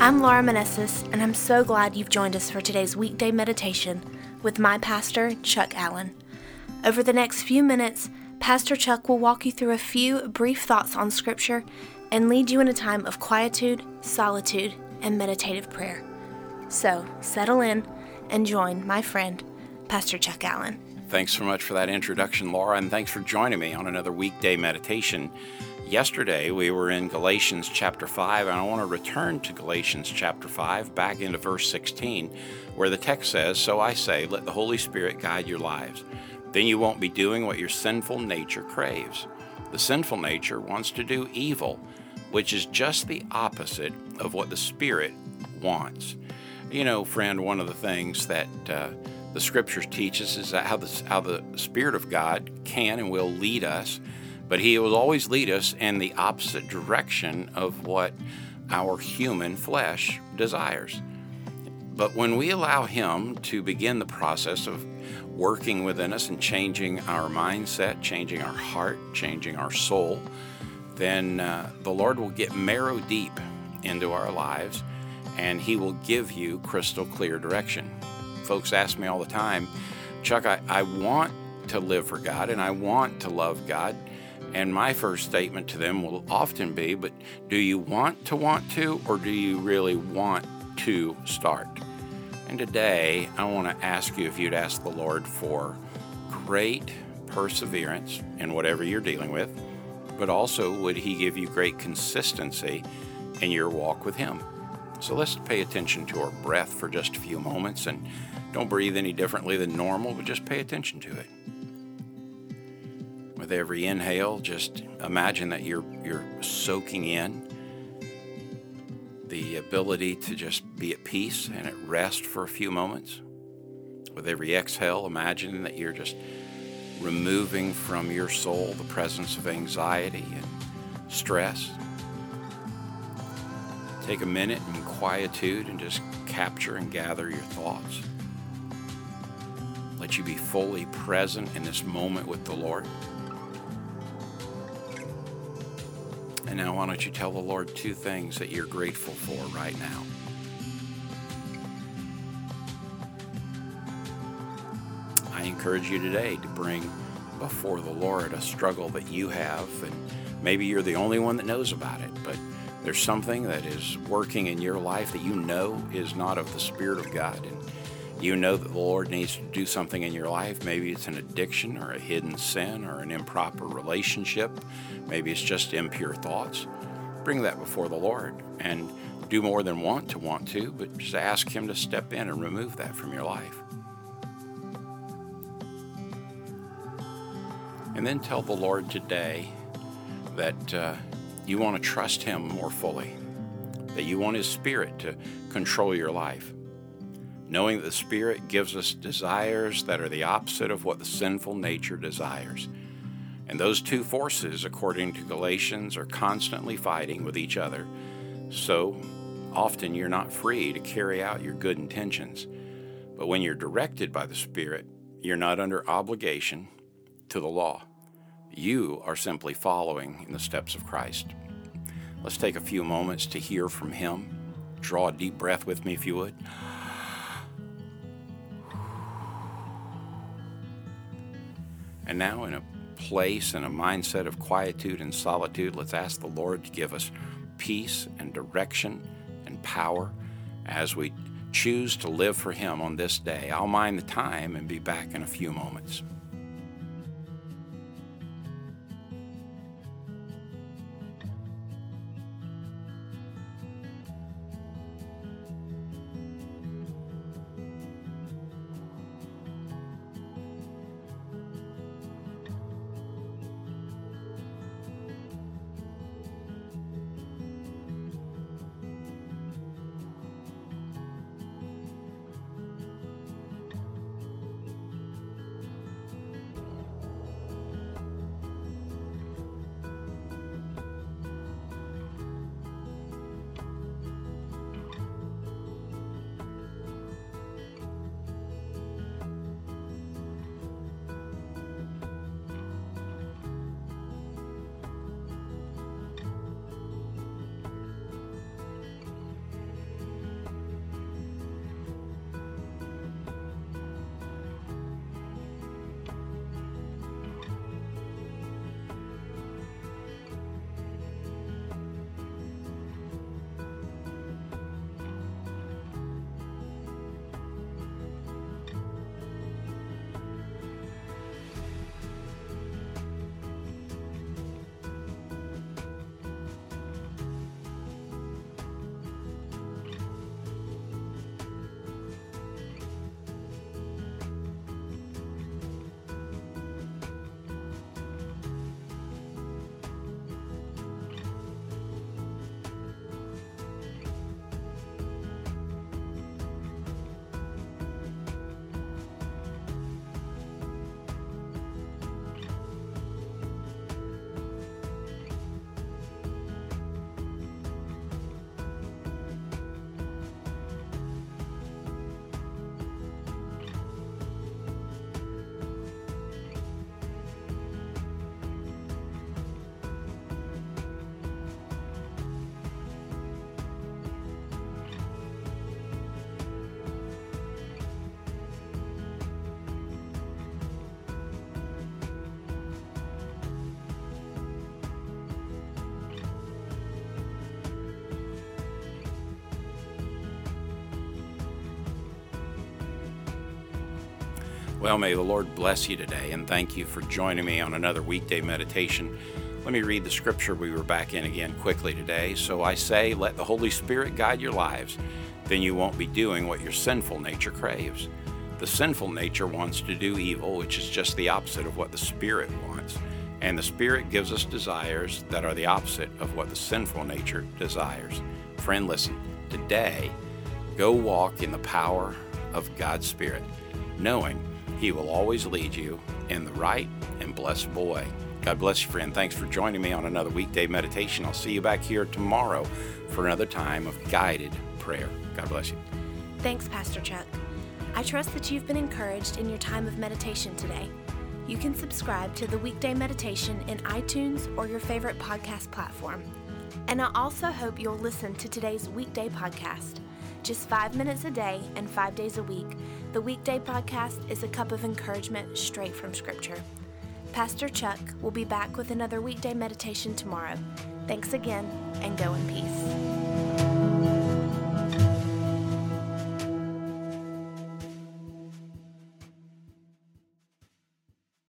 I'm Laura Manessis, and I'm so glad you've joined us for today's weekday meditation with my pastor, Chuck Allen. Over the next few minutes, Pastor Chuck will walk you through a few brief thoughts on Scripture and lead you in a time of quietude, solitude, and meditative prayer. So, settle in and join my friend, Pastor Chuck Allen. Thanks so much for that introduction, Laura, and thanks for joining me on another weekday meditation. Yesterday, we were in Galatians chapter 5, and I want to return to Galatians chapter 5, back into verse 16, where the text says, "So I say, let the Holy Spirit guide your lives. Then you won't be doing what your sinful nature craves." The sinful nature wants to do evil, which is just the opposite of what the Spirit wants. You know, friend, one of the things that the Scriptures teach us is that how the Spirit of God can and will lead us, but He will always lead us in the opposite direction of what our human flesh desires. But when we allow Him to begin the process of working within us and changing our mindset, changing our heart, changing our soul, then the Lord will get marrow deep into our lives, and He will give you crystal clear direction. Folks ask me all the time, "Chuck, I want to live for God and I want to love God." And my first statement to them will often be, but do you want to, or do you really want to start? And today, I want to ask you if you'd ask the Lord for great perseverance in whatever you're dealing with, but also would He give you great consistency in your walk with Him? So let's pay attention to our breath for just a few moments, and don't breathe any differently than normal, but just pay attention to it. With every inhale, just imagine that you're soaking in the ability to just be at peace and at rest for a few moments. With every exhale, imagine that you're just removing from your soul the presence of anxiety and stress. Take a minute in quietude and just capture and gather your thoughts. Let you be fully present in this moment with the Lord. And now why don't you tell the Lord two things that you're grateful for right now. I encourage you today to bring before the Lord a struggle that you have, and maybe you're the only one that knows about it, but there's something that is working in your life that you know is not of the Spirit of God, and you know that the Lord needs to do something in your life. Maybe it's an addiction or a hidden sin or an improper relationship. Maybe it's just impure thoughts. Bring that before the Lord and do more than want to, but just ask Him to step in and remove that from your life. And then tell the Lord today that you want to trust Him more fully, that you want His Spirit to control your life, knowing that the Spirit gives us desires that are the opposite of what the sinful nature desires. And those two forces, according to Galatians, are constantly fighting with each other. So often you're not free to carry out your good intentions. But when you're directed by the Spirit, you're not under obligation to the law. You are simply following in the steps of Christ. Let's take a few moments to hear from Him. Draw a deep breath with me if you would. And now in a place and a mindset of quietude and solitude, let's ask the Lord to give us peace and direction and power as we choose to live for Him on this day. I'll mind the time and be back in a few moments. Well, may the Lord bless you today, and thank you for joining me on another weekday meditation. Let me read the scripture we were back in again quickly today. So I say, let the Holy Spirit guide your lives. Then you won't be doing what your sinful nature craves. The sinful nature wants to do evil, which is just the opposite of what the Spirit wants. And the Spirit gives us desires that are the opposite of what the sinful nature desires. Friend, listen, today, go walk in the power of God's Spirit, knowing He will always lead you in the right and blessable way. God bless you, friend. Thanks for joining me on another weekday meditation. I'll see you back here tomorrow for another time of guided prayer. God bless you. Thanks, Pastor Chuck. I trust that you've been encouraged in your time of meditation today. You can subscribe to the weekday meditation in iTunes or your favorite podcast platform. And I also hope you'll listen to today's weekday podcast. Just 5 minutes a day and 5 days a week, the weekday podcast is a cup of encouragement straight from Scripture. Pastor Chuck will be back with another weekday meditation tomorrow. Thanks again, and go in peace.